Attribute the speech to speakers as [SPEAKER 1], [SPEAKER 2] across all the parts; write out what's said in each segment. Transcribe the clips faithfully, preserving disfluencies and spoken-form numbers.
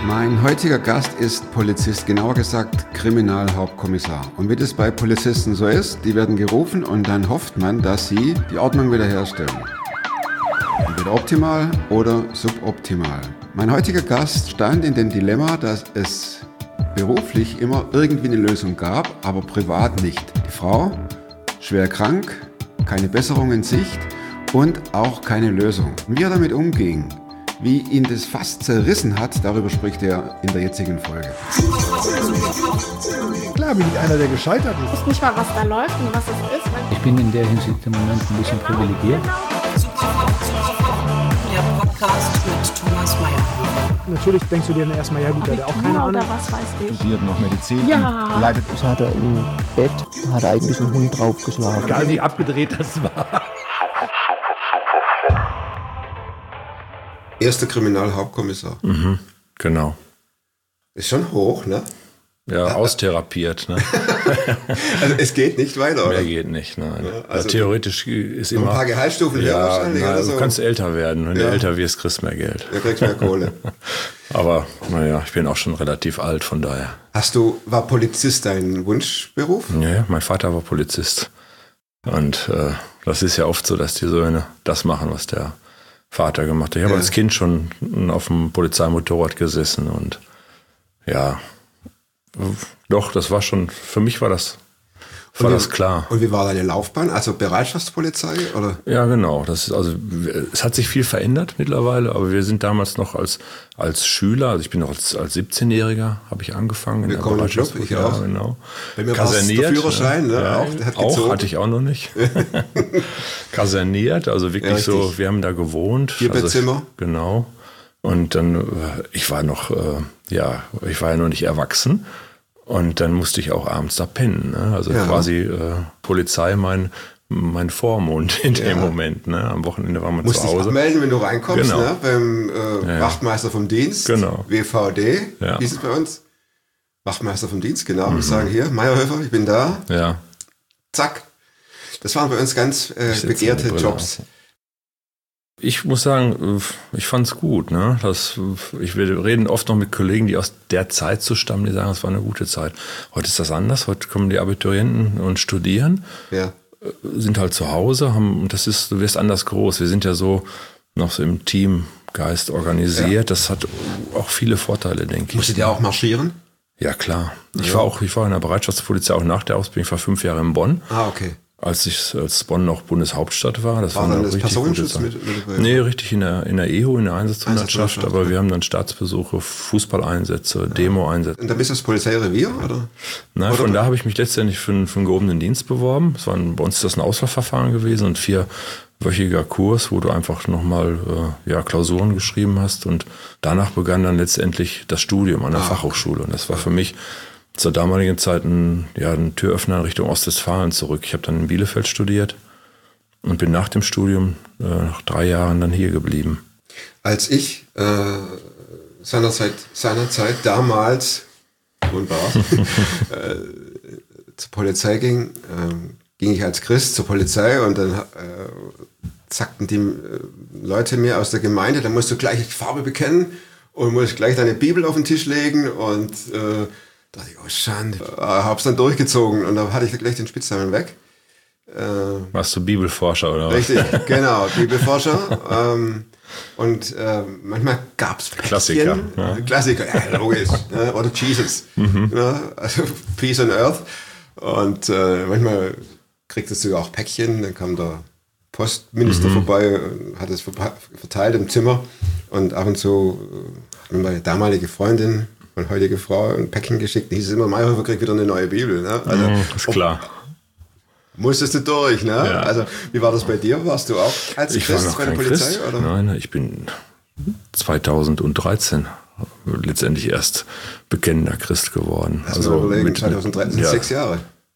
[SPEAKER 1] Mein heutiger Gast ist Polizist, genauer gesagt Kriminalhauptkommissar. Und wie das bei Polizisten so ist, die werden gerufen und dann hofft man, dass sie die Ordnung wiederherstellen. Entweder optimal oder suboptimal. Mein heutiger Gast stand in dem Dilemma, dass es beruflich immer irgendwie eine Lösung gab, aber privat nicht. Die Frau, schwer krank, keine Besserung in Sicht und auch keine Lösung. Wie er damit umging, wie ihn das fast zerrissen hat, darüber spricht er in der jetzigen Folge.
[SPEAKER 2] Klar bin ich einer, der gescheitert ist.
[SPEAKER 3] Ich weiß nicht mal, was da läuft und was es ist.
[SPEAKER 4] Ich bin in der Hinsicht im Moment ein bisschen privilegiert.
[SPEAKER 5] Der Podcast mit Thomas Mayer.
[SPEAKER 2] Natürlich denkst du dir dann erstmal, ja gut, der hat auch keine Ahnung.
[SPEAKER 3] Oder was weiß ich.
[SPEAKER 6] Studiert noch Medizin.
[SPEAKER 3] Ja.
[SPEAKER 6] Leidet.
[SPEAKER 7] Ich hatte im Bett, hat eigentlich ein Hund draufgeschlagen.
[SPEAKER 2] Egal wie abgedreht das war.
[SPEAKER 1] Erster Kriminalhauptkommissar.
[SPEAKER 8] Mhm, genau.
[SPEAKER 1] Ist schon hoch, ne?
[SPEAKER 8] Ja, austherapiert. Ne?
[SPEAKER 1] Also es geht nicht weiter, oder?
[SPEAKER 8] Mehr geht nicht, nein.
[SPEAKER 1] Ja, also
[SPEAKER 8] theoretisch ist
[SPEAKER 1] noch
[SPEAKER 8] immer...
[SPEAKER 1] ein paar Gehaltsstufen höher
[SPEAKER 8] ja,
[SPEAKER 1] wahrscheinlich,
[SPEAKER 8] na,
[SPEAKER 1] oder so.
[SPEAKER 8] Du kannst älter werden. Wenn
[SPEAKER 1] Ja.
[SPEAKER 8] du älter wirst, kriegst du mehr Geld.
[SPEAKER 1] Du kriegst mehr Kohle.
[SPEAKER 8] Aber naja, ich bin auch schon relativ alt, von daher.
[SPEAKER 1] Hast du, war Polizist dein Wunschberuf?
[SPEAKER 8] Ja, mein Vater war Polizist. Und äh, das ist ja oft so, dass die Söhne das machen, was der Vater gemacht hat. Ich habe
[SPEAKER 1] Ja.
[SPEAKER 8] als Kind schon auf dem Polizeimotorrad gesessen und ja, doch, das war schon, für mich war das, war
[SPEAKER 1] Und wie-
[SPEAKER 8] das klar.
[SPEAKER 1] Und wie war deine Laufbahn? Also Bereitschaftspolizei, oder?
[SPEAKER 8] Ja, genau. Das ist also, es hat sich viel verändert mittlerweile, aber wir sind damals noch als, als Schüler, also ich bin noch als, als siebzehnjähriger, habe ich angefangen.
[SPEAKER 1] Willkommen im Club, ich auch.
[SPEAKER 8] Ja, genau.
[SPEAKER 1] Bei mir war es der Führerschein, ne?
[SPEAKER 8] Ja,
[SPEAKER 1] Auch, der hat
[SPEAKER 8] auch
[SPEAKER 1] gezogen.
[SPEAKER 8] hatte ich auch noch nicht. Kaserniert, also wirklich
[SPEAKER 1] Ja,
[SPEAKER 8] so,
[SPEAKER 1] richtig.
[SPEAKER 8] wir haben da gewohnt.
[SPEAKER 1] Vierbettzimmer.
[SPEAKER 8] Also, genau. Und dann, äh, ich war noch, äh, ja, ich war ja noch nicht erwachsen. Und dann musste ich auch abends da pennen. Ne? Also
[SPEAKER 1] Ja.
[SPEAKER 8] quasi äh, Polizei mein, mein Vormund in dem
[SPEAKER 1] Ja.
[SPEAKER 8] Moment. Ne? Am Wochenende war man
[SPEAKER 1] Musst
[SPEAKER 8] zu
[SPEAKER 1] dich
[SPEAKER 8] Hause.
[SPEAKER 1] abmelden, wenn du reinkommst,
[SPEAKER 8] Genau.
[SPEAKER 1] ne? Beim äh,
[SPEAKER 8] Ja, ja.
[SPEAKER 1] Wachtmeister vom Dienst,
[SPEAKER 8] Genau.
[SPEAKER 1] W V D,
[SPEAKER 8] Ja.
[SPEAKER 1] hieß es bei uns. Wachtmeister vom Dienst, genau. Und sagen, hier, Meierhöfer, ich bin da.
[SPEAKER 8] Ja.
[SPEAKER 1] Zack. Das waren bei uns ganz äh,
[SPEAKER 8] Ich setze
[SPEAKER 1] begehrte
[SPEAKER 8] die Brille
[SPEAKER 1] Jobs.
[SPEAKER 8] auf. Ich muss sagen, ich fand's gut. Ne? Das, ich, wir reden oft noch mit Kollegen, die aus der Zeit zu stammen, die sagen, es war eine gute Zeit. Heute ist das anders. Heute kommen die Abiturienten und studieren,
[SPEAKER 1] Ja.
[SPEAKER 8] sind halt zu Hause, haben, und das ist, du wirst anders groß. Wir sind ja so noch so im Teamgeist organisiert.
[SPEAKER 1] Ja.
[SPEAKER 8] Das hat auch viele Vorteile, denke ich.
[SPEAKER 1] Musstet ihr auch marschieren?
[SPEAKER 8] Ja, klar. Ich war auch, ich war in der Bereitschaftspolizei auch nach der Ausbildung. Ich war fünf Jahre in Bonn.
[SPEAKER 1] Ah, okay.
[SPEAKER 8] Als ich als Bonn noch Bundeshauptstadt war. Das
[SPEAKER 1] War
[SPEAKER 8] war
[SPEAKER 1] dann
[SPEAKER 8] eine
[SPEAKER 1] das
[SPEAKER 8] richtig gute
[SPEAKER 1] Personenschutz
[SPEAKER 8] Zeit.
[SPEAKER 1] mit- mit dabei?
[SPEAKER 8] Nee, richtig in der, in der E H O, in der Einsatzhundertschaft.
[SPEAKER 1] Einsatzhundertschaft,
[SPEAKER 8] Aber
[SPEAKER 1] ja.
[SPEAKER 8] wir haben dann Staatsbesuche, Fußballeinsätze, Demo-Einsätze.
[SPEAKER 1] Und dann bist du das Polizeirevier, oder?
[SPEAKER 8] Na,
[SPEAKER 1] Oder-
[SPEAKER 8] von da habe ich mich letztendlich für, einen- für einen gehobenen Dienst beworben. Es war ein, bei uns ist das ein Auswahlverfahren gewesen und vierwöchiger Kurs, wo du einfach nochmal äh, ja, Klausuren geschrieben hast. Und danach begann dann letztendlich das Studium an der
[SPEAKER 1] Ah,
[SPEAKER 8] Fachhochschule. Und das war für mich zur damaligen Zeit ein, ja, ein Türöffner in Richtung Ostwestfalen zurück. Ich habe dann in Bielefeld studiert und bin nach dem Studium äh, nach drei Jahren dann hier geblieben.
[SPEAKER 1] Als ich äh, seinerzeit, seinerzeit damals wunderbar, äh, zur Polizei ging, äh, ging ich als Christ zur Polizei und dann äh, sagten die äh, Leute mir aus der Gemeinde, da musst du gleich Farbe bekennen und musst gleich deine Bibel auf den Tisch legen und äh, da dachte ich, oh Schande, äh, hab's dann durchgezogen und da hatte ich gleich den Spitznamen weg. Äh,
[SPEAKER 8] Warst du Bibelforscher oder was?
[SPEAKER 1] Richtig, genau, Bibelforscher. ähm, und äh, manchmal gab es
[SPEAKER 8] Klassiker, ja.
[SPEAKER 1] Klassiker, ja, logisch. Ne? Oder Jesus. Ne? Also Peace on Earth. Und äh, manchmal kriegtest du auch Päckchen, dann kam der Postminister
[SPEAKER 8] Mhm.
[SPEAKER 1] vorbei, und hat es verpa- verteilt im Zimmer. Und ab und zu äh, hat mir meine damalige Freundin und heutige Frau ein Päckchen geschickt. Da hieß es immer, Meierhofer kriegt wieder eine neue Bibel. Ne? Also,
[SPEAKER 8] Mhm, ist klar.
[SPEAKER 1] musstest du durch, ne?
[SPEAKER 8] Ja.
[SPEAKER 1] Also, wie war das bei dir? Warst du auch als
[SPEAKER 8] Ich war
[SPEAKER 1] Christ
[SPEAKER 8] noch
[SPEAKER 1] bei der
[SPEAKER 8] kein
[SPEAKER 1] Polizei?
[SPEAKER 8] Christ.
[SPEAKER 1] Oder?
[SPEAKER 8] Nein, ich bin zweitausenddreizehn letztendlich erst bekennender Christ geworden.
[SPEAKER 1] Lass mal überlegen, zweitausenddreizehn sind
[SPEAKER 8] ja,
[SPEAKER 1] sechs Jahre.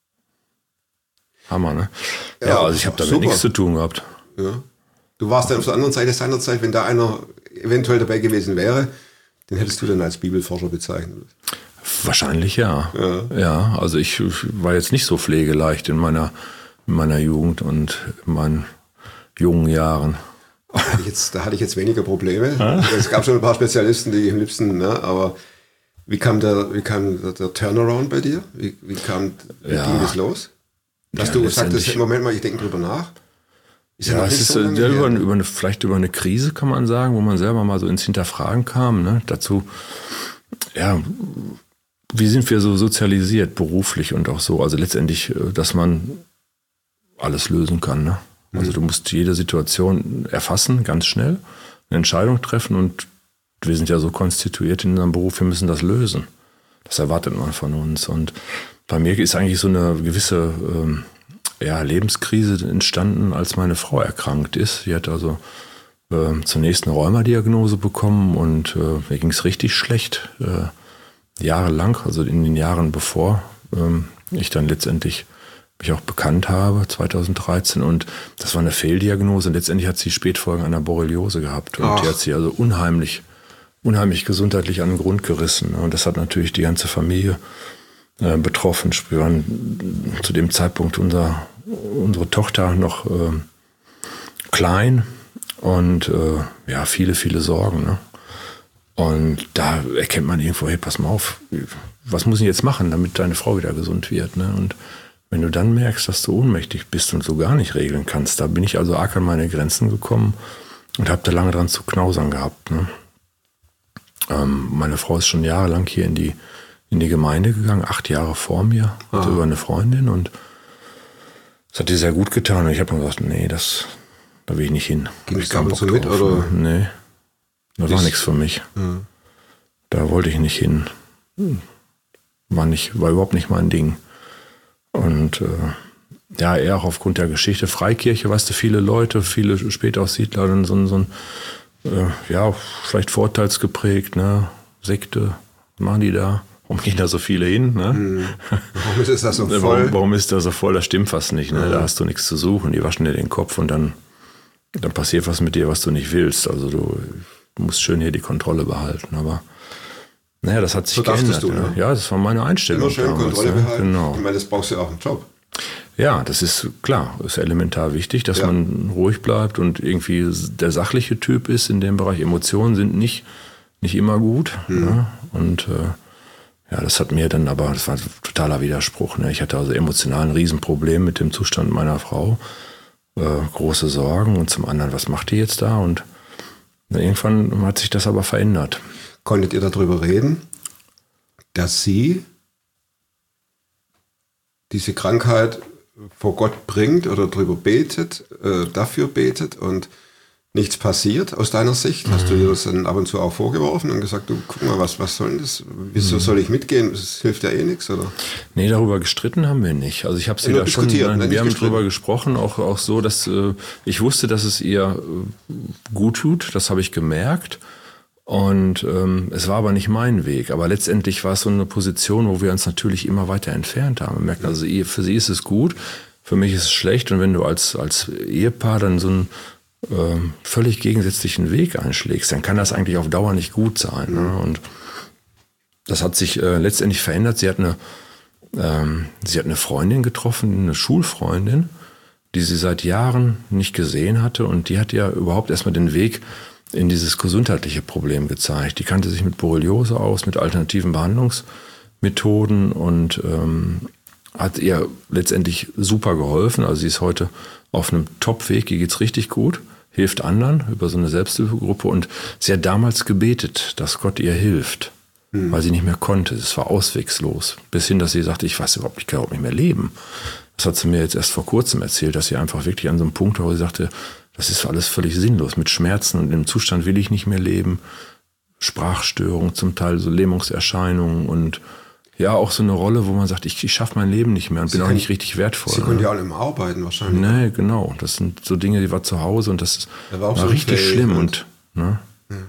[SPEAKER 8] Hammer, ne? Ja,
[SPEAKER 1] Ja,
[SPEAKER 8] also ich habe damit
[SPEAKER 1] super.
[SPEAKER 8] nichts zu tun gehabt.
[SPEAKER 1] Ja. Du warst dann auf der anderen Seite seinerzeit, wenn da einer eventuell dabei gewesen wäre, den hättest du dann als Bibelforscher bezeichnet.
[SPEAKER 8] Wahrscheinlich ja.
[SPEAKER 1] Ja.
[SPEAKER 8] Ja, also ich war jetzt nicht so pflegeleicht in meiner, in meiner Jugend und in meinen jungen Jahren.
[SPEAKER 1] Da hatte ich jetzt, da hatte ich jetzt weniger Probleme. Also es gab schon ein paar Spezialisten, die am liebsten, ne, aber wie kam der, wie kam der, der Turnaround bei dir? Wie, wie kam, wie
[SPEAKER 8] Ja.
[SPEAKER 1] ging das los? Dass
[SPEAKER 8] Ja,
[SPEAKER 1] du sagtest,
[SPEAKER 8] letztendlich-
[SPEAKER 1] im Moment mal, ich denke drüber nach. Ist
[SPEAKER 8] Ja,
[SPEAKER 1] noch
[SPEAKER 8] es
[SPEAKER 1] nicht
[SPEAKER 8] ist
[SPEAKER 1] so
[SPEAKER 8] äh,
[SPEAKER 1] lange
[SPEAKER 8] ja,
[SPEAKER 1] her,
[SPEAKER 8] über,
[SPEAKER 1] ne?
[SPEAKER 8] über eine, vielleicht über eine Krise, kann man sagen, wo man selber mal so ins Hinterfragen kam. Ne? Dazu, ja, wie sind wir so sozialisiert, beruflich und auch so? Also letztendlich, äh, dass man alles lösen kann. Ne? Also du musst jede Situation erfassen, ganz schnell, eine Entscheidung treffen und wir sind ja so konstituiert in unserem Beruf, wir müssen das lösen. Das erwartet man von uns. Und bei mir ist eigentlich so eine gewisse ähm, ja, Lebenskrise entstanden, als meine Frau erkrankt ist. Sie hat also äh, zunächst eine Rheumadiagnose bekommen und äh, mir ging es richtig schlecht. Äh, jahrelang, also in den Jahren bevor ähm, ich dann letztendlich mich auch bekannt habe, zweitausenddreizehn. Und das war eine Fehldiagnose. Und letztendlich hat sie Spätfolgen einer Borreliose gehabt. Und
[SPEAKER 1] Ach.
[SPEAKER 8] die hat sie also unheimlich, unheimlich gesundheitlich an den Grund gerissen. Und das hat natürlich die ganze Familie äh, betroffen. Wir waren zu dem Zeitpunkt unser, unsere Tochter noch äh, klein und äh, ja, viele, viele Sorgen. Ne? Und da erkennt man irgendwo, hey, pass mal auf, was muss ich jetzt machen, damit deine Frau wieder gesund wird? Ne? Und wenn du dann merkst, dass du ohnmächtig bist und so gar nicht regeln kannst, da bin ich also arg an meine Grenzen gekommen und habe da lange dran zu knausern gehabt. Ne? Ähm, meine Frau ist schon jahrelang hier in die, in die Gemeinde gegangen, acht Jahre vor mir, hatte über eine Freundin und das hat ihr sehr gut getan. Und ich habe mir gesagt, nee, das, da will ich nicht hin.
[SPEAKER 1] Ging
[SPEAKER 8] Hab
[SPEAKER 1] es
[SPEAKER 8] ich keinen
[SPEAKER 1] ab und zu
[SPEAKER 8] Bock
[SPEAKER 1] mit,
[SPEAKER 8] drauf,
[SPEAKER 1] oder?
[SPEAKER 8] Ne? Nee, das war
[SPEAKER 1] Ist-
[SPEAKER 8] nichts für mich. Da wollte ich nicht hin. War, nicht, war überhaupt nicht mein Ding. Und äh, ja, eher auch aufgrund der Geschichte. Freikirche, weißt du, viele Leute, viele Spätaussiedler, dann so ein, so ein äh, ja, vielleicht vorteilsgeprägt, ne? Sekte, was machen die da? Warum gehen da so viele hin? Ne?
[SPEAKER 1] Warum ist das so voll?
[SPEAKER 8] Warum, warum ist da so voll? Das stimmt fast nicht. Ne? Da hast du nichts zu suchen. Die waschen dir den Kopf und dann, dann passiert was mit dir, was du nicht willst. Also du musst schön hier die Kontrolle behalten. Aber naja, das hat sich
[SPEAKER 1] So dachtest
[SPEAKER 8] geändert.
[SPEAKER 1] du,
[SPEAKER 8] ja.
[SPEAKER 1] ne?
[SPEAKER 8] Ja, das war meine Einstellung.
[SPEAKER 1] Immer schön
[SPEAKER 8] damals,
[SPEAKER 1] Kontrolle
[SPEAKER 8] ja.
[SPEAKER 1] behalten.
[SPEAKER 8] Genau.
[SPEAKER 1] Ich meine, das brauchst du ja auch im Job.
[SPEAKER 8] Ja, das ist klar, ist elementar wichtig, dass
[SPEAKER 1] Ja.
[SPEAKER 8] man ruhig bleibt und irgendwie der sachliche Typ ist in dem Bereich. Emotionen sind nicht, nicht immer gut. Ne? Und äh, ja, das hat mir dann aber, das war ein totaler Widerspruch. Ne? Ich hatte also emotional ein Riesenproblem mit dem Zustand meiner Frau. Äh, große Sorgen und zum anderen, was macht die jetzt da? Und na, irgendwann hat sich das aber verändert.
[SPEAKER 1] Konntet ihr darüber reden, dass sie diese Krankheit vor Gott bringt oder darüber betet, äh, dafür betet und nichts passiert aus deiner Sicht? Hast du ihr das dann ab und zu auch vorgeworfen und gesagt, du guck mal, was, was soll denn das? Wieso soll ich mitgehen? Das hilft ja eh nichts, oder?
[SPEAKER 8] Nee, darüber gestritten haben wir nicht. Also ich habe sie
[SPEAKER 1] Nur
[SPEAKER 8] da schon,
[SPEAKER 1] diskutiert,
[SPEAKER 8] nein,
[SPEAKER 1] ne?
[SPEAKER 8] wir
[SPEAKER 1] Nicht
[SPEAKER 8] haben
[SPEAKER 1] gestritten.
[SPEAKER 8] drüber gesprochen, auch, auch so, dass äh, ich wusste, dass es ihr äh, gut tut, das habe ich gemerkt. Und ähm, es war aber nicht mein Weg. Aber letztendlich war es so eine Position, wo wir uns natürlich immer weiter entfernt haben. Wir merken, also ihr- für sie ist es gut, für mich ist es schlecht. Und wenn du als, als Ehepaar dann so einen ähm, völlig gegensätzlichen Weg einschlägst, dann kann das eigentlich auf Dauer nicht gut sein. Ne? Und das hat sich äh, letztendlich verändert. Sie hat eine, ähm, sie hat eine Freundin getroffen, eine Schulfreundin, die sie seit Jahren nicht gesehen hatte. Und die hat ja überhaupt erstmal den Weg in dieses gesundheitliche Problem gezeigt. Die kannte sich mit Borreliose aus, mit alternativen Behandlungsmethoden und ähm, hat ihr letztendlich super geholfen. Also sie ist heute auf einem Top-Weg, ihr geht's richtig gut, hilft anderen über so eine Selbsthilfegruppe und sie hat damals gebetet, dass Gott ihr hilft, mhm. weil sie nicht mehr konnte. Es war auswegslos. Bis hin, dass sie sagte, ich weiß überhaupt, ich kann überhaupt nicht mehr leben. Das hat sie mir jetzt erst vor kurzem erzählt, dass sie einfach wirklich an so einem Punkt war, wo sie sagte, das ist alles völlig sinnlos. Mit Schmerzen und im Zustand will ich nicht mehr leben. Sprachstörungen, zum Teil so Lähmungserscheinungen und ja, auch so eine Rolle, wo man sagt, ich, ich schaffe mein Leben nicht mehr und
[SPEAKER 1] Sie
[SPEAKER 8] bin auch
[SPEAKER 1] kann-
[SPEAKER 8] nicht richtig wertvoll.
[SPEAKER 1] Sie
[SPEAKER 8] ne?
[SPEAKER 1] konnten ja alle immer arbeiten wahrscheinlich.
[SPEAKER 8] Nee, genau. Das sind so Dinge, die war zu Hause und das ist,
[SPEAKER 1] Da war
[SPEAKER 8] war,
[SPEAKER 1] auch so
[SPEAKER 8] richtig
[SPEAKER 1] fähig
[SPEAKER 8] schlimm.
[SPEAKER 1] und-
[SPEAKER 8] Und, ne?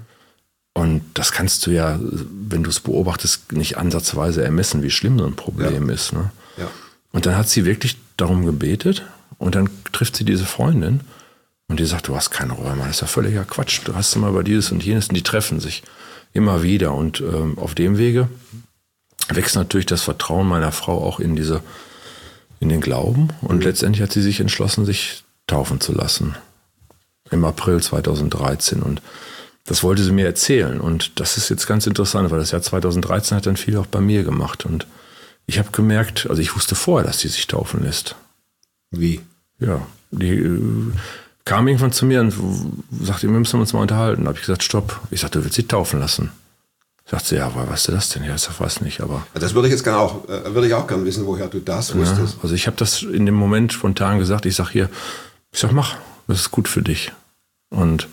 [SPEAKER 8] und das kannst du ja, wenn du es beobachtest, nicht ansatzweise ermessen, wie schlimm so ein Problem
[SPEAKER 1] Ja.
[SPEAKER 8] ist. Ne?
[SPEAKER 1] Ja.
[SPEAKER 8] Und dann hat sie wirklich darum gebetet und dann trifft sie diese Freundin und die sagt, du hast keine Rheuma, das ist ja völliger Quatsch. Du hast immer über dieses und jenes und die treffen sich immer wieder. Und ähm, auf dem Wege wächst natürlich das Vertrauen meiner Frau auch in diese, in den Glauben. Und letztendlich hat sie sich entschlossen, sich taufen zu lassen. im April zweitausenddreizehn. Und das wollte sie mir erzählen. Und das ist jetzt ganz interessant, weil das Jahr zweitausenddreizehn hat dann viel auch bei mir gemacht. Und ich habe gemerkt, also ich wusste vorher, dass die sich taufen lässt.
[SPEAKER 1] Wie?
[SPEAKER 8] Ja, die äh, kam irgendwann zu mir und sagte, wir müssen uns mal unterhalten. Da habe ich gesagt, stopp. Ich sagte, du willst sie taufen lassen. Sagt sie, ja, woher weißt du das denn? Ja, ich weiß nicht, aber...
[SPEAKER 1] Das würde ich jetzt gerne auch, äh, würde ich auch gerne wissen, woher du das wusstest.
[SPEAKER 8] Ja, also ich habe das in dem Moment spontan gesagt. Ich sag hier, ich sag, mach, das ist gut für dich. Und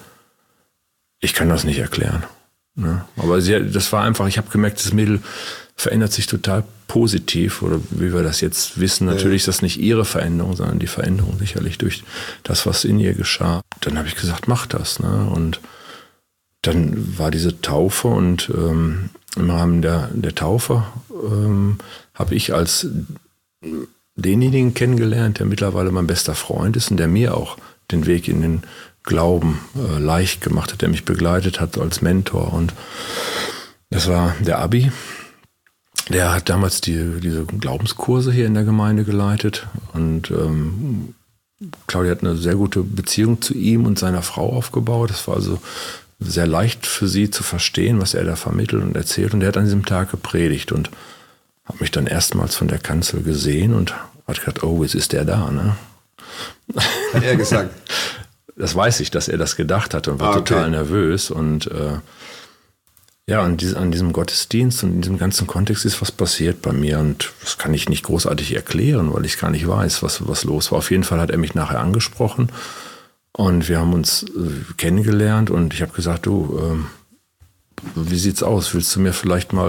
[SPEAKER 8] ich kann das nicht erklären. Ne? Aber sie, das war einfach, ich habe gemerkt, das Mädel verändert sich total positiv. Oder wie wir das jetzt wissen, natürlich ist das nicht ihre Veränderung, sondern die Veränderung sicherlich durch das, was in ihr geschah. Dann habe ich gesagt, mach das. Ne? Und dann war diese Taufe und ähm, im Rahmen der, der Taufe ähm, habe ich als denjenigen kennengelernt, der mittlerweile mein bester Freund ist und der mir auch den Weg in den Glauben äh, leicht gemacht hat, der mich begleitet hat als Mentor. Und das war der Abi. Der hat damals die, diese Glaubenskurse hier in der Gemeinde geleitet. Und ähm, Claudia hat eine sehr gute Beziehung zu ihm und seiner Frau aufgebaut. Das war also sehr leicht für sie zu verstehen, was er da vermittelt und erzählt. Und er hat an diesem Tag gepredigt und hat mich dann erstmals von der Kanzel gesehen und hat gesagt, oh, jetzt ist der da, ne?
[SPEAKER 1] Hat er gesagt?
[SPEAKER 8] Das weiß ich, dass er das gedacht hat und war
[SPEAKER 1] ah, okay.
[SPEAKER 8] total nervös. Und äh, ja, an, dies, an diesem Gottesdienst und in diesem ganzen Kontext ist was passiert bei mir. Und das kann ich nicht großartig erklären, weil ich gar nicht weiß, was, was los war. Auf jeden Fall hat er mich nachher angesprochen. Und wir haben uns äh, kennengelernt und ich habe gesagt, du, äh, wie sieht's aus? Willst du mir vielleicht mal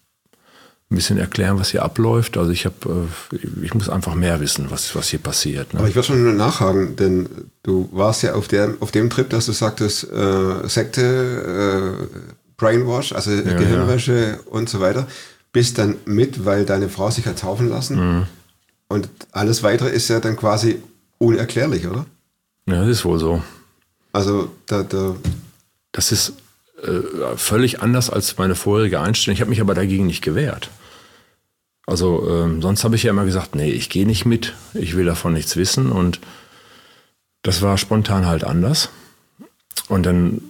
[SPEAKER 8] ein bisschen erklären, was hier abläuft? Also ich habe, äh, ich muss einfach mehr wissen, was, was hier passiert. Ne?
[SPEAKER 1] Aber ich würde schon nachhaken, denn du warst ja auf, der, auf dem Trip, dass du sagtest, äh, Sekte, äh, Brainwash, also
[SPEAKER 8] ja,
[SPEAKER 1] Gehirnwäsche ja. und so weiter, bist dann mit, weil deine Frau sich hat taufen lassen. Mhm. Und alles Weitere ist ja dann quasi unerklärlich, oder?
[SPEAKER 8] Ja, das ist wohl so.
[SPEAKER 1] Also da, da
[SPEAKER 8] das ist äh, völlig anders als meine vorherige Einstellung. Ich habe mich aber dagegen nicht gewehrt. Also ähm, sonst habe ich ja immer gesagt, nee, ich gehe nicht mit, ich will davon nichts wissen. Und das war spontan halt anders. Und dann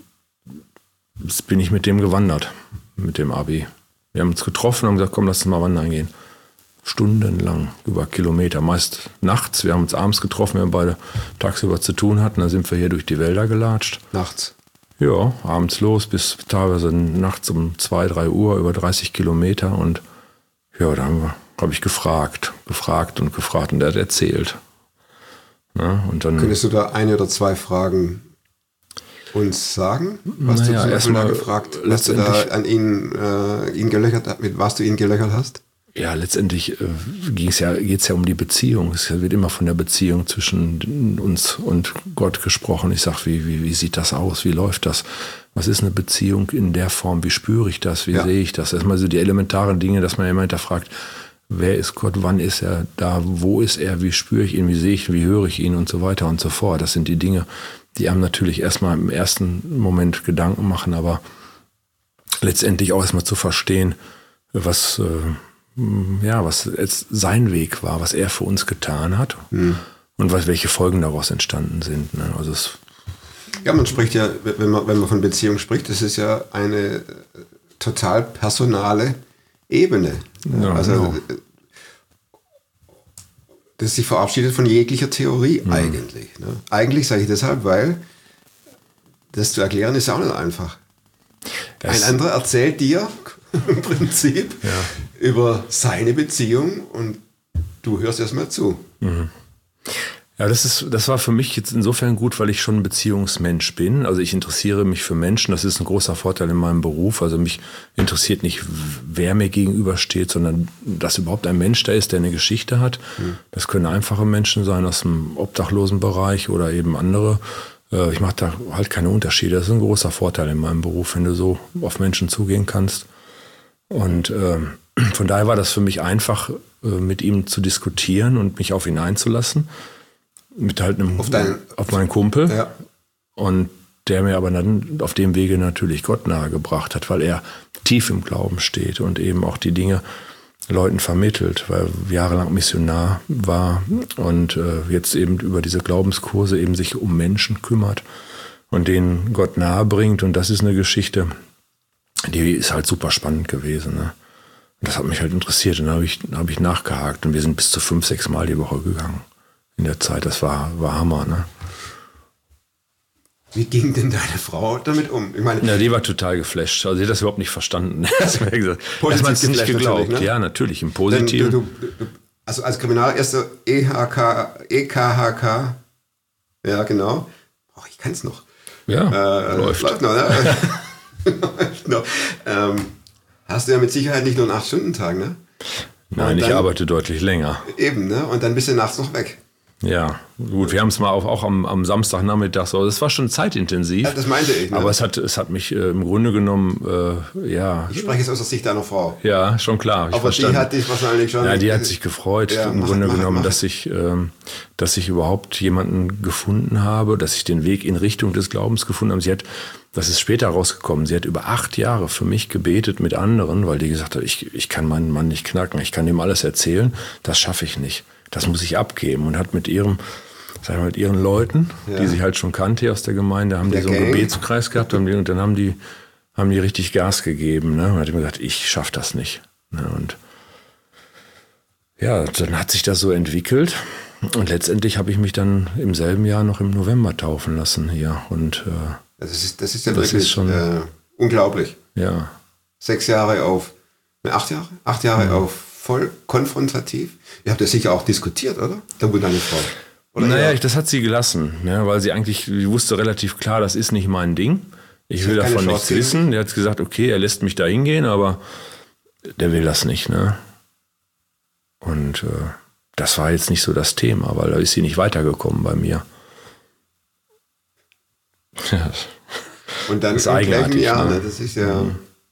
[SPEAKER 8] bin ich mit dem gewandert, mit dem Abi. Wir haben uns getroffen und haben gesagt, komm, lass uns mal wandern gehen. Stundenlang, über Kilometer, meist nachts. Wir haben uns abends getroffen, wir haben beide tagsüber zu tun hatten. Dann sind wir hier durch die Wälder gelatscht.
[SPEAKER 1] Nachts?
[SPEAKER 8] Ja, abends los, bis teilweise nachts um zwei, drei Uhr, über dreißig Kilometer. Und ja, da habe hab ich gefragt, gefragt und gefragt und er hat erzählt. Ja, und dann,
[SPEAKER 1] könntest du da eine oder zwei Fragen uns sagen? Was
[SPEAKER 8] naja,
[SPEAKER 1] du
[SPEAKER 8] erst mal
[SPEAKER 1] gefragt, was du da an ihn, äh, ihn gelöchert hast, mit was du ihn gelöchert hast? Ja,
[SPEAKER 8] letztendlich äh, ging's ja, geht's ja um die Beziehung. Es wird immer von der Beziehung zwischen uns und Gott gesprochen. Ich sage, wie, wie, wie sieht das aus? Wie läuft das? Was ist eine Beziehung in der Form? Wie spüre ich das? Wie ja. sehe ich das? Erstmal so die elementaren Dinge, dass man immer hinterfragt, wer ist Gott? Wann ist er da? Wo ist er? Wie spüre ich ihn? Wie sehe ich ihn? Wie höre ich ihn? Und so weiter und so fort. Das sind die Dinge, die einem natürlich erstmal im ersten Moment Gedanken machen, aber letztendlich auch erstmal zu verstehen, was... Äh, ja, was jetzt sein Weg war, was er für uns getan hat mhm. und was, welche Folgen daraus entstanden sind. Ne? Also es
[SPEAKER 1] ja, man spricht ja, wenn man, wenn man von Beziehung spricht, das ist ja eine total personale Ebene. Ja, also genau. Das sich verabschiedet von jeglicher Theorie mhm. eigentlich. Ne? Eigentlich sage ich deshalb, weil das zu erklären ist auch nicht einfach. Es Ein anderer erzählt dir im Prinzip ja. über seine Beziehung und du hörst erstmal zu.
[SPEAKER 8] Mhm. Ja, das ist, das war für mich jetzt insofern gut, weil ich schon ein Beziehungsmensch bin. Also ich interessiere mich für Menschen. Das ist ein großer Vorteil in meinem Beruf. Also mich interessiert nicht, wer mir gegenübersteht, sondern dass überhaupt ein Mensch da ist, der eine Geschichte hat. Mhm. Das können einfache Menschen sein aus dem Obdachlosenbereich oder eben andere. Ich mache da halt keine Unterschiede. Das ist ein großer Vorteil in meinem Beruf, wenn du so auf Menschen zugehen kannst. Und äh, von daher war das für mich einfach, äh, mit ihm zu diskutieren und mich auf ihn einzulassen. Mit halt einem, auf, deinen, auf meinen Kumpel. Ja. Und der mir aber dann auf dem Wege natürlich Gott nahegebracht hat, weil er tief im Glauben steht und eben auch die Dinge Leuten vermittelt, weil jahrelang Missionar war und äh, jetzt eben über diese Glaubenskurse eben sich um Menschen kümmert. und denen Gott nahe bringt. Und das ist eine Geschichte, die ist halt super spannend gewesen. Ne? Und das hat mich halt interessiert. Und dann habe ich, hab ich nachgehakt. Und wir sind bis zu fünf, sechs Mal die Woche gegangen in der Zeit. Das war, war Hammer. Ne?
[SPEAKER 1] Wie ging denn deine Frau damit um? Ich meine,
[SPEAKER 8] ja, die war total geflasht. Also die hat das überhaupt nicht verstanden. Das hat gesagt.
[SPEAKER 1] Positiv
[SPEAKER 8] Dass man es nicht geglaubt.
[SPEAKER 1] natürlich, ne?
[SPEAKER 8] Ja, natürlich, im
[SPEAKER 1] Denn
[SPEAKER 8] Positiven.
[SPEAKER 1] Du, du, du, also als Kriminalärzte E H K, E K H K, ja genau. Oh, ich kann es noch.
[SPEAKER 8] Ja,
[SPEAKER 1] äh,
[SPEAKER 8] läuft.
[SPEAKER 1] Läuft noch, ne? läuft noch. Ähm, hast du ja mit Sicherheit nicht nur einen acht-Stunden-Tag, ne?
[SPEAKER 8] Nein,
[SPEAKER 1] dann,
[SPEAKER 8] ich arbeite deutlich länger.
[SPEAKER 1] Eben, ne? Und dann bist du nachts noch weg.
[SPEAKER 8] Ja, gut, wir haben es mal auch, auch am, am Samstagnachmittag so. Das war schon zeitintensiv.
[SPEAKER 1] Ja, das meinte ich. Ne?
[SPEAKER 8] Aber es hat, es hat mich äh, im Grunde genommen, äh, ja.
[SPEAKER 1] Ich spreche jetzt aus der Sicht deiner Frau.
[SPEAKER 8] Ja, schon klar. Ich
[SPEAKER 1] Aber
[SPEAKER 8] verstand.
[SPEAKER 1] die hat dich wahrscheinlich schon.
[SPEAKER 8] Ja, die hat sich gefreut,
[SPEAKER 1] Ja,
[SPEAKER 8] im
[SPEAKER 1] mach,
[SPEAKER 8] Grunde
[SPEAKER 1] mach,
[SPEAKER 8] genommen,
[SPEAKER 1] mach.
[SPEAKER 8] dass ich, ähm, dass ich überhaupt jemanden gefunden habe, dass ich den Weg in Richtung des Glaubens gefunden habe. Sie hat, das ist später rausgekommen, sie hat über acht Jahre für mich gebetet mit anderen, weil die gesagt hat, ich, ich kann meinen Mann nicht knacken, ich kann ihm alles erzählen, das schaffe ich nicht. Das muss ich abgeben. Und hat mit ihrem, sag ich mal, mit ihren Leuten,
[SPEAKER 1] Ja.
[SPEAKER 8] die sie halt schon kannte aus der Gemeinde, haben
[SPEAKER 1] Der
[SPEAKER 8] die so einen
[SPEAKER 1] Gang.
[SPEAKER 8] Gebetskreis gehabt und, die, und dann haben die, haben die richtig Gas gegeben. Ne? Und hat immer gesagt, ich schaffe das nicht. Ne? Und ja, dann hat sich das so entwickelt. Und letztendlich habe ich mich dann im selben Jahr noch im November taufen lassen hier. Und äh,
[SPEAKER 1] Das ist, das ist ja
[SPEAKER 8] Das
[SPEAKER 1] wirklich
[SPEAKER 8] ist schon-
[SPEAKER 1] äh, unglaublich.
[SPEAKER 8] ja,
[SPEAKER 1] Sechs Jahre auf, ne, acht Jahre? Acht Jahre
[SPEAKER 8] Mhm.
[SPEAKER 1] auf voll konfrontativ. Ihr habt ja sicher auch diskutiert, oder? Da wurde deine Frau. Oder
[SPEAKER 8] naja,
[SPEAKER 1] ja?
[SPEAKER 8] ich, das hat sie gelassen, ne, weil sie eigentlich, sie wusste relativ klar, das ist nicht mein Ding. Ich
[SPEAKER 1] Sie
[SPEAKER 8] will
[SPEAKER 1] hat keine
[SPEAKER 8] davon
[SPEAKER 1] Chance
[SPEAKER 8] nichts
[SPEAKER 1] gegen
[SPEAKER 8] wissen. Der hat gesagt, okay, er lässt mich da hingehen, aber der will das nicht. Ne? Und äh, das war jetzt nicht so das Thema, weil da ist sie nicht weitergekommen bei mir. Ja,
[SPEAKER 1] Und dann
[SPEAKER 8] das ist
[SPEAKER 1] im gleichen
[SPEAKER 8] eigenartig,
[SPEAKER 1] Jahr,
[SPEAKER 8] ne?
[SPEAKER 1] ne? Das ist ja.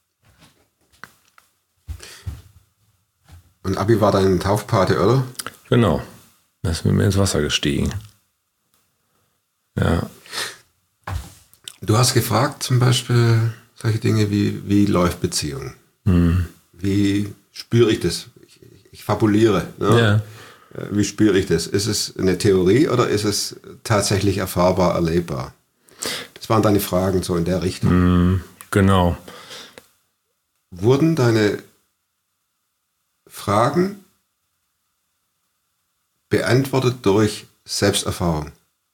[SPEAKER 1] Und Abi war dein Taufpate, oder?
[SPEAKER 8] genau. Da ist mit mir ins Wasser gestiegen. Ja.
[SPEAKER 1] Du hast gefragt zum Beispiel solche Dinge wie, wie läuft Beziehung?
[SPEAKER 8] Hm.
[SPEAKER 1] Wie spüre ich das? Ich, ich, ich fabuliere. Ne?
[SPEAKER 8] Ja.
[SPEAKER 1] Äh, Wie spüre ich das? Ist es eine Theorie oder ist es tatsächlich erfahrbar, erlebbar? Das waren deine Fragen so in der Richtung.
[SPEAKER 8] Hm, genau.
[SPEAKER 1] Wurden deine Fragen beantwortet durch Selbsterfahrung?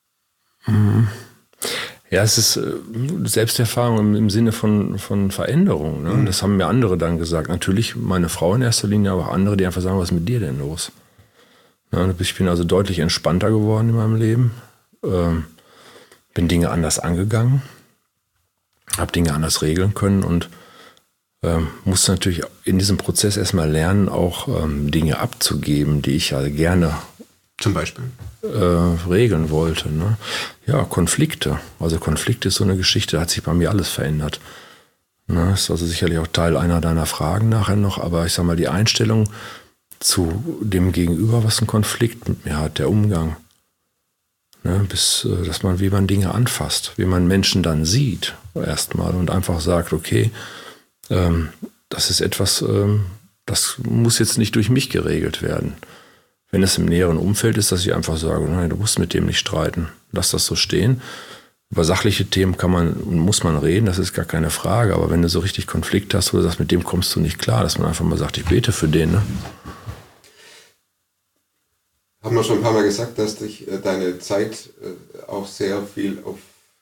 [SPEAKER 8] Ja, es ist äh, Selbsterfahrung im, im Sinne von, von Veränderung. Ne? Das haben mir andere dann gesagt. Natürlich meine Frau in erster Linie, aber auch andere, die einfach sagen, was ist mit dir denn los? Ja, ich bin also deutlich entspannter geworden in meinem Leben. Ähm, bin Dinge anders angegangen. Habe Dinge anders regeln können und ähm, musste natürlich in diesem Prozess erstmal lernen, auch ähm, Dinge abzugeben, die ich ja gerne
[SPEAKER 1] Zum Beispiel.
[SPEAKER 8] äh, regeln wollte. Ne? Ja, Konflikte. Also Konflikte ist so eine Geschichte, da hat sich bei mir alles verändert. Ne? Ist also sicherlich auch Teil einer deiner Fragen nachher noch, aber ich sag mal, die Einstellung zu dem Gegenüber, was ein Konflikt mit mir hat, der Umgang. Ne? Bis, äh, dass man, wie man Dinge anfasst, wie man Menschen dann sieht, erstmal und einfach sagt, okay, ähm, das ist etwas, ähm, das muss jetzt nicht durch mich geregelt werden. Wenn es im näheren Umfeld ist, dass ich einfach sage, nein, du musst mit dem nicht streiten. Lass das so stehen. Über sachliche Themen kann man und muss man reden, das ist gar keine Frage. Aber wenn du so richtig Konflikt hast, wo du sagst, mit dem kommst du nicht klar, dass man einfach mal sagt, ich bete für den. Ne?
[SPEAKER 1] Haben wir schon ein paar Mal gesagt, dass dich äh, deine Zeit äh, auch sehr viel auf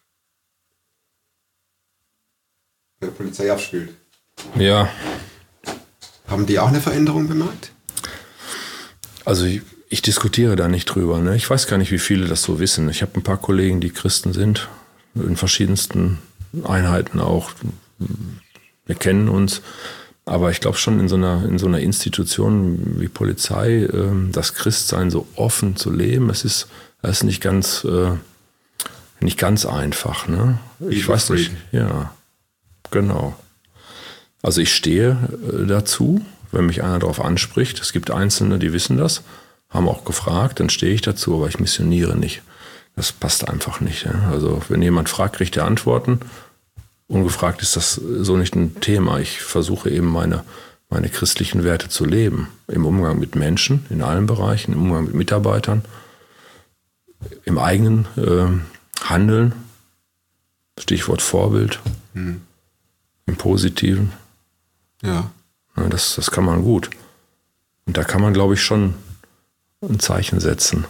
[SPEAKER 1] bei der Polizei abspielt.
[SPEAKER 8] Ja,
[SPEAKER 1] Haben die auch eine Veränderung bemerkt?
[SPEAKER 8] also ich, ich diskutiere da nicht drüber. Ne? Ich weiß gar nicht, wie viele das so wissen. Ich habe ein paar Kollegen, die Christen sind, in verschiedensten Einheiten auch. Wir kennen uns. Aber ich glaube schon in so einer, in so einer Institution wie Polizei, äh, das Christsein so offen zu leben, es ist, das ist nicht ganz, äh, nicht ganz einfach. Ne? Ich weiß nicht. Ja, genau. Also ich stehe äh, dazu, wenn mich einer darauf anspricht. Es gibt Einzelne, die wissen das, haben auch gefragt, dann stehe ich dazu, aber ich missioniere nicht. Das passt einfach nicht. Ja? Also wenn jemand fragt, kriegt er Antworten. Ungefragt ist das so nicht ein Thema. Ich versuche eben meine, meine christlichen Werte zu leben. Im Umgang mit Menschen, in allen Bereichen, im Umgang mit Mitarbeitern, im eigenen äh, Handeln. Stichwort Vorbild. Hm. Im Positiven.
[SPEAKER 1] Ja.
[SPEAKER 8] ja das, das kann man gut. Und da kann man, glaube ich, schon ein Zeichen setzen.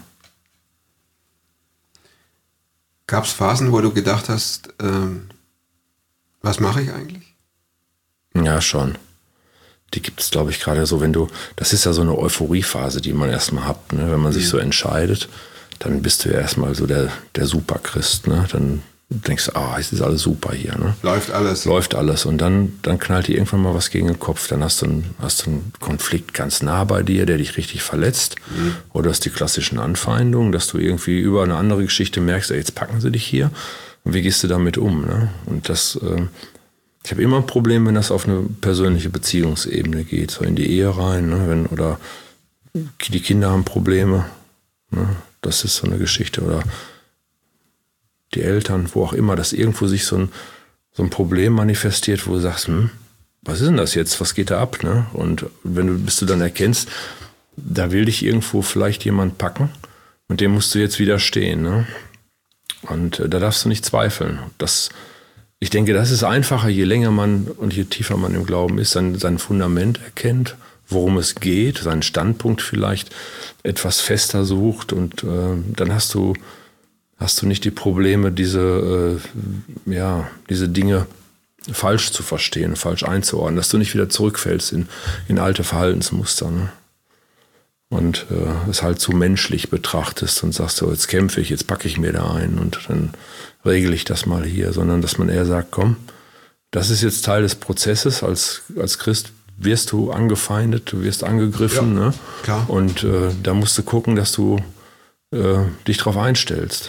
[SPEAKER 1] Gab es Phasen, wo du gedacht hast, ähm, was mache ich eigentlich?
[SPEAKER 8] Ja, schon. Die gibt es, glaube ich, gerade so, wenn du, das ist ja so eine Euphoriephase, die man erstmal hat, ne? Wenn man sich so entscheidet, dann bist du ja erstmal so der, der Superchrist, ne? Dann denkst du, ah, es ist alles super hier, ne?
[SPEAKER 1] Läuft alles.
[SPEAKER 8] Läuft alles. Und dann, dann knallt dir irgendwann mal was gegen den Kopf. Dann hast du, einen, hast du einen Konflikt ganz nah bei dir, der dich richtig verletzt. Mhm. Oder hast die klassischen Anfeindungen, dass du irgendwie über eine andere Geschichte merkst, ey, jetzt packen sie dich hier. Und wie gehst du damit um, ne? Und das, äh, ich habe immer ein Problem, wenn das auf eine persönliche Beziehungsebene geht, so in die Ehe rein, ne? Wenn, oder die Kinder haben Probleme, ne? Das ist so eine Geschichte. Oder die Eltern, wo auch immer, dass irgendwo sich so ein, so ein Problem manifestiert, wo du sagst, hm, was ist denn das jetzt, was geht da ab? Ne? Und wenn du, bis du dann erkennst, da will dich irgendwo vielleicht jemand packen und dem musst du jetzt widerstehen. Ne? Und äh, da darfst du nicht zweifeln. Das, ich denke, das ist einfacher, je länger man und je tiefer man im Glauben ist, sein, sein Fundament erkennt, worum es geht, seinen Standpunkt vielleicht etwas fester sucht und äh, dann hast du hast du nicht die Probleme, diese, äh, ja, diese Dinge falsch zu verstehen, falsch einzuordnen, dass du nicht wieder zurückfällst in, in alte Verhaltensmuster. Ne? Und äh, es halt so menschlich betrachtest und sagst so, jetzt kämpfe ich, jetzt packe ich mir da ein und dann regle ich das mal hier, sondern dass man eher sagt, komm, das ist jetzt Teil des Prozesses, als, als Christ wirst du angefeindet, du wirst angegriffen. Ja, ne?
[SPEAKER 1] Klar.
[SPEAKER 8] Und äh, da musst du gucken, dass du äh, dich drauf einstellst.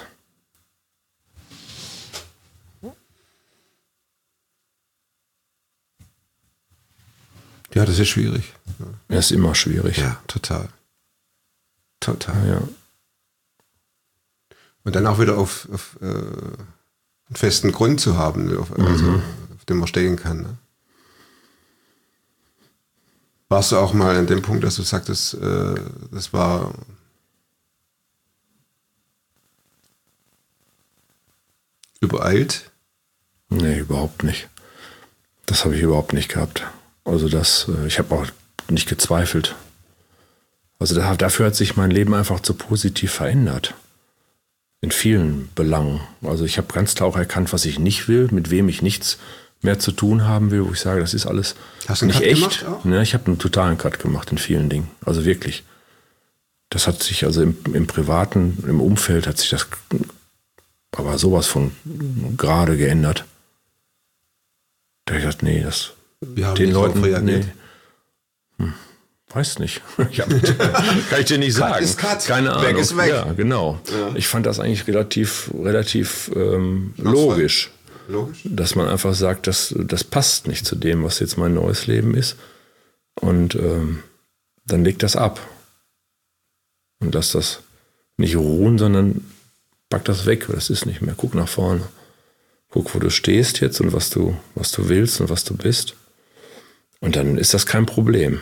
[SPEAKER 1] Ja, das ist schwierig.
[SPEAKER 8] Das ist immer schwierig.
[SPEAKER 1] Ja, total. Total.
[SPEAKER 8] Ja.
[SPEAKER 1] Und dann auch wieder auf, auf äh, einen festen Grund zu haben, auf, also, mhm. auf dem man stehen kann. Ne? Warst du auch mal an dem Punkt, dass du sagtest, äh, das war übereilt?
[SPEAKER 8] Nee, überhaupt nicht. Das habe ich überhaupt nicht gehabt. Also das, ich habe auch nicht gezweifelt. Also da, dafür hat sich mein Leben einfach zu positiv verändert. In vielen Belangen. Also ich habe ganz klar auch erkannt, was ich nicht will, mit wem ich nichts mehr zu tun haben will, wo ich sage, das ist alles
[SPEAKER 1] Hast du einen
[SPEAKER 8] nicht
[SPEAKER 1] Cut
[SPEAKER 8] echt.
[SPEAKER 1] Gemacht auch?
[SPEAKER 8] Ne, ich habe einen totalen Cut gemacht in vielen Dingen. Also wirklich. Das hat sich also im, im Privaten, im Umfeld hat sich das aber sowas von gerade geändert. Da habe ich gedacht, nee, das
[SPEAKER 1] Wir haben
[SPEAKER 8] den
[SPEAKER 1] nicht
[SPEAKER 8] Leuten,
[SPEAKER 1] drauf reagiert.
[SPEAKER 8] nee. Hm, weiß nicht. Ich hab, kann ich dir nicht
[SPEAKER 1] Cut
[SPEAKER 8] sagen.
[SPEAKER 1] ist Cut.
[SPEAKER 8] Keine Ahnung.
[SPEAKER 1] Weg ist weg.
[SPEAKER 8] Ja, genau.
[SPEAKER 1] Ja.
[SPEAKER 8] Ich fand das eigentlich relativ, relativ ähm, logisch,
[SPEAKER 1] Logisch.
[SPEAKER 8] dass man einfach sagt, das, das passt nicht zu dem, was jetzt mein neues Leben ist. Und ähm, dann leg das ab. Und lass das nicht ruhen, sondern pack das weg. Das ist nicht mehr. Guck nach vorne. Guck, wo du stehst jetzt und was du, was du willst und was du bist. Und dann ist das kein Problem.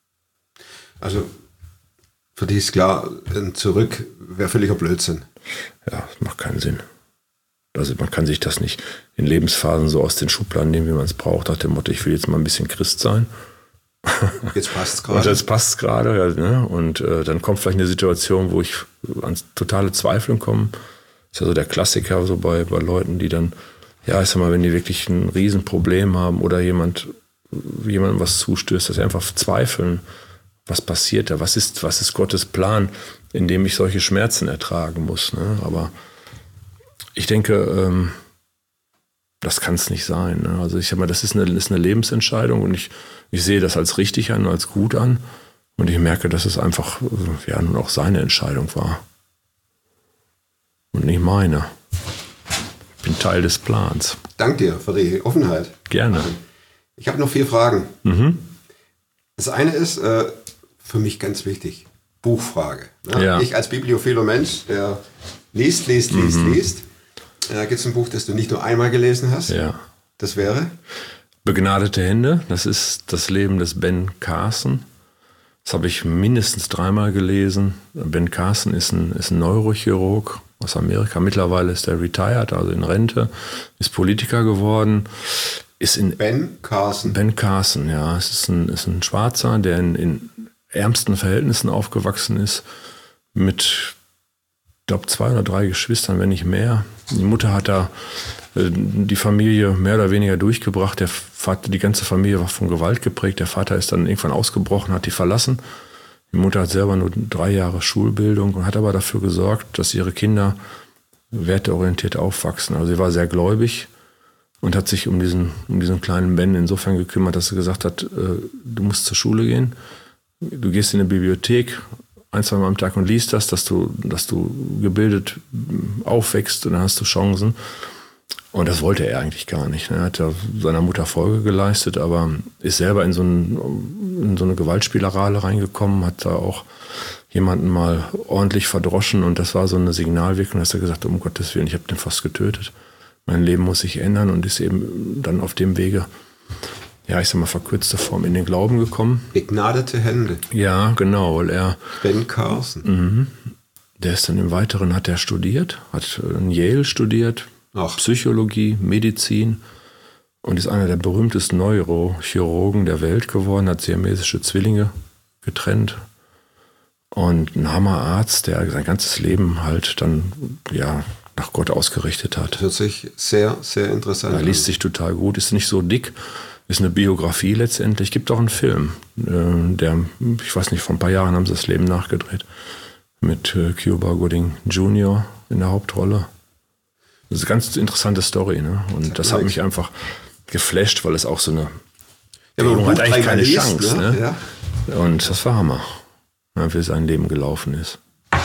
[SPEAKER 1] Also für dich ist klar, ein Zurück wäre völliger Blödsinn.
[SPEAKER 8] Ja, das macht keinen Sinn. Also man kann sich das nicht in Lebensphasen so aus den Schubladen nehmen, wie man es braucht, nach dem Motto, ich will jetzt mal ein bisschen Christ sein.
[SPEAKER 1] Jetzt passt es
[SPEAKER 8] Und
[SPEAKER 1] gerade.
[SPEAKER 8] jetzt passt es gerade. Ja, ne? Und äh, dann kommt vielleicht eine Situation, wo ich an totale Zweifel komme. Das ist ja so der Klassiker so bei, bei Leuten, die dann, ja, ich sag mal, wenn die wirklich ein Riesenproblem haben oder jemand jemandem was zustößt, dass sie einfach zweifeln, was passiert da, was ist, was ist Gottes Plan, in dem ich solche Schmerzen ertragen muss. Ne? Aber ich denke, ähm, das kann es nicht sein. Ne? Also ich sag mal, das ist eine, ist eine Lebensentscheidung und ich, ich sehe das als richtig an, als gut an und ich merke, dass es einfach ja nun auch seine Entscheidung war und nicht meine. Ich bin Teil des Plans.
[SPEAKER 1] Dank dir für die Offenheit.
[SPEAKER 8] Gerne.
[SPEAKER 1] Ich habe noch vier Fragen.
[SPEAKER 8] Mhm.
[SPEAKER 1] Das eine ist äh, für mich ganz wichtig, Buchfrage. Ne?
[SPEAKER 8] Ja.
[SPEAKER 1] Ich als bibliophiler Mensch, der liest, liest, liest,
[SPEAKER 8] Mhm.
[SPEAKER 1] liest. Da gibt es ein Buch, das du nicht nur einmal gelesen hast.
[SPEAKER 8] Ja.
[SPEAKER 1] Das wäre?
[SPEAKER 8] Begnadete Hände, das ist das Leben des Ben Carson. Das habe ich mindestens dreimal gelesen. Ben Carson ist ein, ist ein Neurochirurg, aus Amerika. Mittlerweile ist er retired, also in Rente, ist Politiker geworden. Ist in
[SPEAKER 1] Ben Carson.
[SPEAKER 8] Ben Carson, ja. Es ist ein, ist ein Schwarzer, der in, in ärmsten Verhältnissen aufgewachsen ist, mit, ich glaube, zwei oder drei Geschwistern, wenn nicht mehr. Die Mutter hat da äh, die Familie mehr oder weniger durchgebracht. Der Vater, die ganze Familie war von Gewalt geprägt. Der Vater ist dann irgendwann ausgebrochen, hat die verlassen. Die Mutter hat selber nur drei Jahre Schulbildung und hat aber dafür gesorgt, dass ihre Kinder werteorientiert aufwachsen. Also sie war sehr gläubig und hat sich um diesen, um diesen kleinen Ben insofern gekümmert, dass sie gesagt hat, äh, du musst zur Schule gehen, du gehst in eine Bibliothek ein, zwei Mal am Tag und liest das, dass du, dass du gebildet aufwächst und dann hast du Chancen. Und das wollte er eigentlich gar nicht. Er hat ja seiner Mutter Folge geleistet, aber ist selber in so, ein, in so eine Gewaltspielerei reingekommen, hat da auch jemanden mal ordentlich verdroschen und das war so eine Signalwirkung, dass er gesagt hat, um Gottes Willen, ich habe den fast getötet. Mein Leben muss sich ändern und ist eben dann auf dem Wege, ja, ich sag mal, verkürzte Form in den Glauben gekommen.
[SPEAKER 1] Begnadete Hände.
[SPEAKER 8] Ja, genau, weil er...
[SPEAKER 1] Ben Carson.
[SPEAKER 8] Mhm, der ist dann im Weiteren, hat er studiert, hat in Yale studiert,
[SPEAKER 1] Ach.
[SPEAKER 8] Psychologie, Medizin und ist einer der berühmtesten Neurochirurgen der Welt geworden, hat siamesische Zwillinge getrennt und ein Hammerarzt, der sein ganzes Leben halt dann ja nach Gott ausgerichtet hat.
[SPEAKER 1] Das hört sich sehr, sehr interessant an.
[SPEAKER 8] Er liest sich total gut, ist nicht so dick, ist eine Biografie letztendlich. Gibt auch einen Film, der, ich weiß nicht, vor ein paar Jahren haben sie das Leben nachgedreht, mit Cuba Gooding Junior in der Hauptrolle. Das ist eine ganz interessante Story, ne? Und das hat mich einfach geflasht, weil es auch so eine...
[SPEAKER 1] Ja,
[SPEAKER 8] der Junge hat eigentlich keine
[SPEAKER 1] liest,
[SPEAKER 8] Chance,
[SPEAKER 1] ne?
[SPEAKER 8] ne? Ja. Und das war Hammer, wie sein Leben gelaufen ist.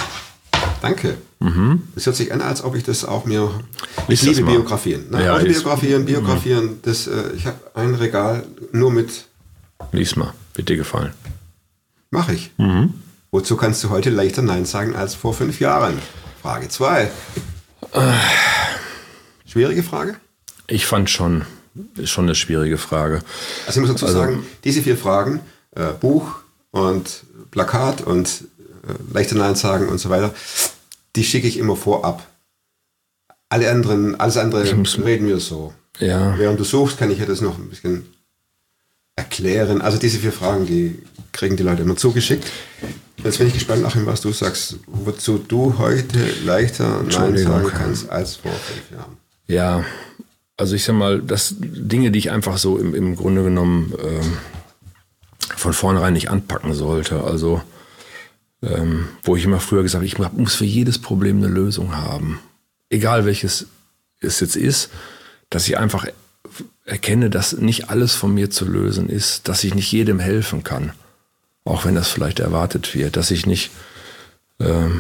[SPEAKER 1] Danke.
[SPEAKER 8] Mhm.
[SPEAKER 1] Es hört sich an, als ob ich das auch mir...
[SPEAKER 8] Lies
[SPEAKER 1] Ich
[SPEAKER 8] das
[SPEAKER 1] liebe
[SPEAKER 8] mal.
[SPEAKER 1] Biografien. Ne?
[SPEAKER 8] Ja,
[SPEAKER 1] Autobiografien, Biografien. Das, äh, ich habe ein Regal nur mit...
[SPEAKER 8] Lies mal, wird dir gefallen.
[SPEAKER 1] Mach ich.
[SPEAKER 8] Mhm.
[SPEAKER 1] Wozu kannst du heute leichter Nein sagen als vor fünf Jahren? Frage zwei. Äh. Schwierige Frage?
[SPEAKER 8] Ich fand schon, ist schon eine schwierige Frage.
[SPEAKER 1] Also ich muss dazu
[SPEAKER 8] Also-
[SPEAKER 1] sagen, diese vier Fragen, äh, Buch und Plakat und äh, leichter Nein sagen und so weiter, die schicke ich immer vorab. Alle anderen, alles andere
[SPEAKER 8] muss-
[SPEAKER 1] reden wir so.
[SPEAKER 8] Ja,
[SPEAKER 1] Während du suchst, kann ich ja das noch ein bisschen erklären. Also diese vier Fragen, die kriegen die Leute immer zugeschickt. Jetzt bin ich gespannt, Achim, was du sagst, wozu du heute leichter Nein
[SPEAKER 8] Entschuldigung.
[SPEAKER 1] sagen kannst als vor fünf Jahren.
[SPEAKER 8] ja, also ich sag mal, das Dinge, die ich einfach so im, im Grunde genommen ähm, von vornherein nicht anpacken sollte. Also ähm, wo ich immer früher gesagt habe, ich muss für jedes Problem eine Lösung haben. Egal welches es jetzt ist, dass ich einfach erkenne, dass nicht alles von mir zu lösen ist, dass ich nicht jedem helfen kann, auch wenn das vielleicht erwartet wird, dass ich nicht ähm,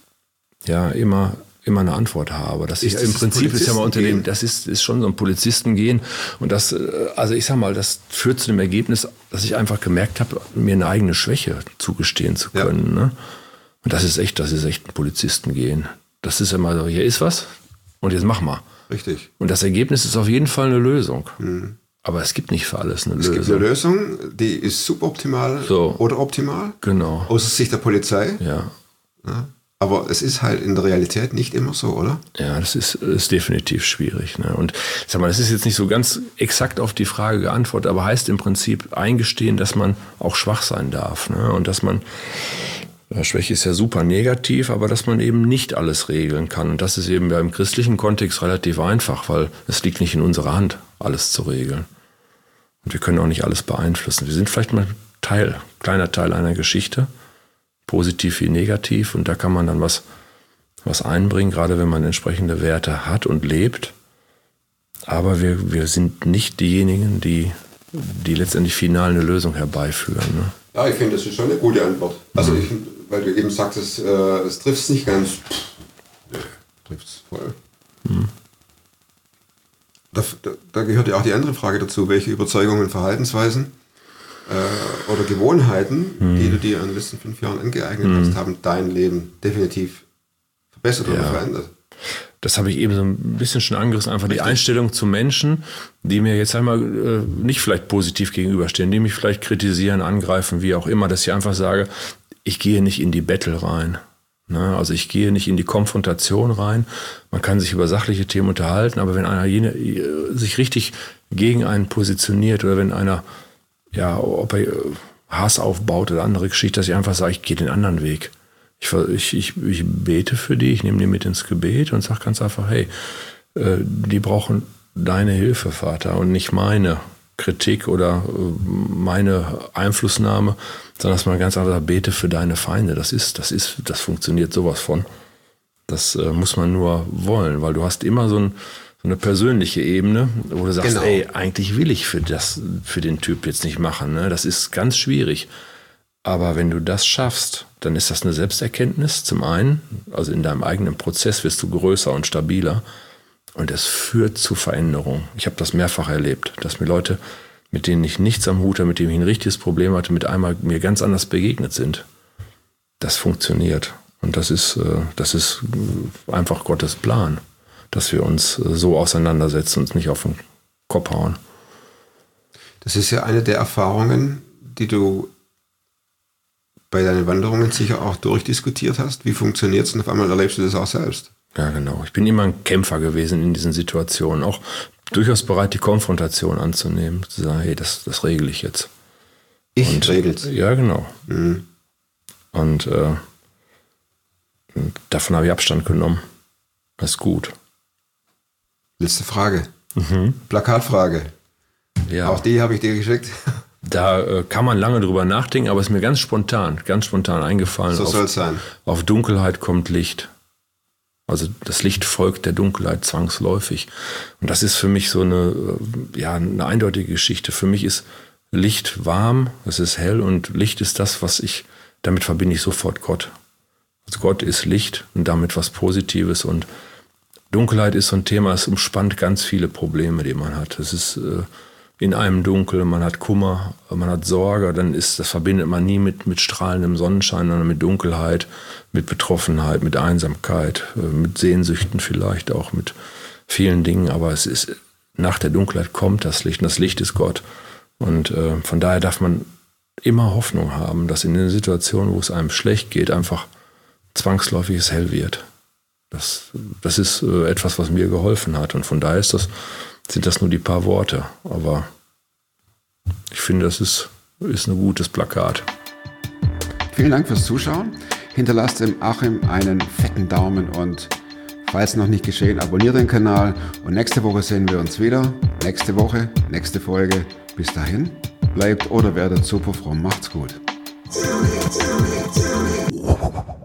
[SPEAKER 8] ja immer immer eine Antwort habe. Das
[SPEAKER 1] Ist
[SPEAKER 8] ist im
[SPEAKER 1] das
[SPEAKER 8] Prinzip ist ja mal unter dem,
[SPEAKER 1] Polizistengehen?
[SPEAKER 8] das ist ist schon so ein Polizistengehen und das, äh, also ich sag mal, das führt zu dem Ergebnis, dass ich einfach gemerkt habe, mir eine eigene Schwäche zugestehen zu
[SPEAKER 1] Ja.
[SPEAKER 8] können. Ne? Und das ist echt, das ist echt ein Polizistengehen. Das ist immer so, hier ist was und jetzt mach mal.
[SPEAKER 1] Richtig.
[SPEAKER 8] Und das Ergebnis ist auf jeden Fall eine Lösung. Aber es gibt nicht für alles eine
[SPEAKER 1] Es
[SPEAKER 8] Lösung.
[SPEAKER 1] gibt eine Lösung, die ist suboptimal
[SPEAKER 8] So.
[SPEAKER 1] oder optimal,
[SPEAKER 8] Genau.
[SPEAKER 1] aus Sicht der Polizei.
[SPEAKER 8] Ja.
[SPEAKER 1] Ja. Aber es ist halt in der Realität nicht immer so, oder?
[SPEAKER 8] Ja, das ist, ist definitiv schwierig. Ne? Und ich sag mal, das ist jetzt nicht so ganz exakt auf die Frage geantwortet, aber heißt im Prinzip eingestehen, dass man auch schwach sein darf. Ne? Und dass man, ja, Schwäche ist ja super negativ, aber dass man eben nicht alles regeln kann. Und das ist eben ja im christlichen Kontext relativ einfach, weil es liegt nicht in unserer Hand, alles zu regeln. Und wir können auch nicht alles beeinflussen. Wir sind vielleicht mal Teil, kleiner Teil einer Geschichte, positiv wie negativ, und da kann man dann was, was einbringen, gerade wenn man entsprechende Werte hat und lebt. Aber wir, wir sind nicht diejenigen, die, die letztendlich final eine Lösung herbeiführen. Ne?
[SPEAKER 1] Ja, ich finde, das ist schon eine gute Antwort. Also, ich, weil du eben sagtest, äh, es trifft es nicht ganz. Nö, trifft es voll.
[SPEAKER 8] Mhm.
[SPEAKER 1] Da, da, da gehört ja auch die andere Frage dazu, welche Überzeugungen, Verhaltensweisen äh, oder Gewohnheiten,
[SPEAKER 8] Mhm.
[SPEAKER 1] die du dir in den letzten fünf Jahren angeeignet hast, haben dein Leben definitiv verbessert oder
[SPEAKER 8] Ja.
[SPEAKER 1] verändert.
[SPEAKER 8] Das habe ich eben so ein bisschen schon angerissen, einfach die Einstellung zu Menschen, die mir jetzt einmal äh, nicht vielleicht positiv gegenüberstehen, die mich vielleicht kritisieren, angreifen, wie auch immer, dass ich einfach sage, ich gehe nicht in die Battle rein. Ne? Also ich gehe nicht in die Konfrontation rein. Man kann sich über sachliche Themen unterhalten, aber wenn einer jene, sich richtig gegen einen positioniert oder wenn einer, ja, ob er Hass aufbaut oder andere Geschichte, dass ich einfach sage, ich gehe den anderen Weg. Ich, ich, ich, ich bete für die, ich nehme die mit ins Gebet und sage ganz einfach, hey, äh, die brauchen deine Hilfe, Vater, und nicht meine Kritik oder äh, meine Einflussnahme, sondern dass man ganz einfach sagt, bete für deine Feinde. Das ist, das ist, das funktioniert sowas von. Das äh, muss man nur wollen, weil du hast immer so, ein, so eine persönliche Ebene, wo du sagst,
[SPEAKER 1] Genau.
[SPEAKER 8] ey, eigentlich will ich für das, für den Typ jetzt nicht machen. Ne? Das ist ganz schwierig. Aber wenn du das schaffst, dann ist das eine Selbsterkenntnis zum einen. Also in deinem eigenen Prozess wirst du größer und stabiler. Und es führt zu Veränderung. Ich habe das mehrfach erlebt, dass mir Leute, mit denen ich nichts am Hut hatte, mit denen ich ein richtiges Problem hatte, mit einmal mir ganz anders begegnet sind. Das funktioniert. Und das ist, das ist einfach Gottes Plan, dass wir uns so auseinandersetzen und uns nicht auf den Kopf hauen.
[SPEAKER 1] Das ist ja eine der Erfahrungen, die du bei deinen Wanderungen sicher auch durchdiskutiert hast. Wie funktioniert es? Und auf einmal erlebst du das auch selbst.
[SPEAKER 8] Ja, genau. Ich bin immer ein Kämpfer gewesen in diesen Situationen. Auch durchaus bereit, die Konfrontation anzunehmen. Zu sagen, hey, das, das regle ich jetzt.
[SPEAKER 1] Ich
[SPEAKER 8] Und,
[SPEAKER 1] regel's.
[SPEAKER 8] Ja, genau.
[SPEAKER 1] Mhm.
[SPEAKER 8] Und äh, davon habe ich Abstand genommen. Das ist gut.
[SPEAKER 1] Letzte Frage. Mhm. Plakatfrage.
[SPEAKER 8] Ja.
[SPEAKER 1] Auch die habe ich dir geschickt.
[SPEAKER 8] Da äh, kann man lange drüber nachdenken, aber es ist mir ganz spontan, ganz spontan eingefallen.
[SPEAKER 1] So
[SPEAKER 8] auf,
[SPEAKER 1] soll es sein.
[SPEAKER 8] Auf Dunkelheit kommt Licht. Also das Licht folgt der Dunkelheit zwangsläufig. Und das ist für mich so eine, ja, eine eindeutige Geschichte. Für mich ist Licht warm, es ist hell und Licht ist das, was ich, damit verbinde ich sofort Gott. Also Gott ist Licht und damit was Positives. Und Dunkelheit ist so ein Thema, es umspannt ganz viele Probleme, die man hat. Es ist äh, in einem Dunkel, man hat Kummer, man hat Sorge, dann ist, das verbindet man nie mit, mit strahlendem Sonnenschein, sondern mit Dunkelheit, mit Betroffenheit, mit Einsamkeit, mit Sehnsüchten vielleicht auch, mit vielen Dingen. Aber es ist, nach der Dunkelheit kommt das Licht und das Licht ist Gott. Und äh, von daher darf man immer Hoffnung haben, dass in den Situationen, wo es einem schlecht geht, einfach zwangsläufig es hell wird. Das, das ist äh, etwas, was mir geholfen hat. Und von daher ist das, sind das nur die paar Worte. Aber ich finde, das ist, ist ein gutes Plakat.
[SPEAKER 1] Vielen Dank fürs Zuschauen. Hinterlasst dem Achim einen fetten Daumen und falls noch nicht geschehen, abonniert den Kanal. Und nächste Woche sehen wir uns wieder. Nächste Woche, nächste Folge. Bis dahin, bleibt oder werdet super fromm. Macht's gut.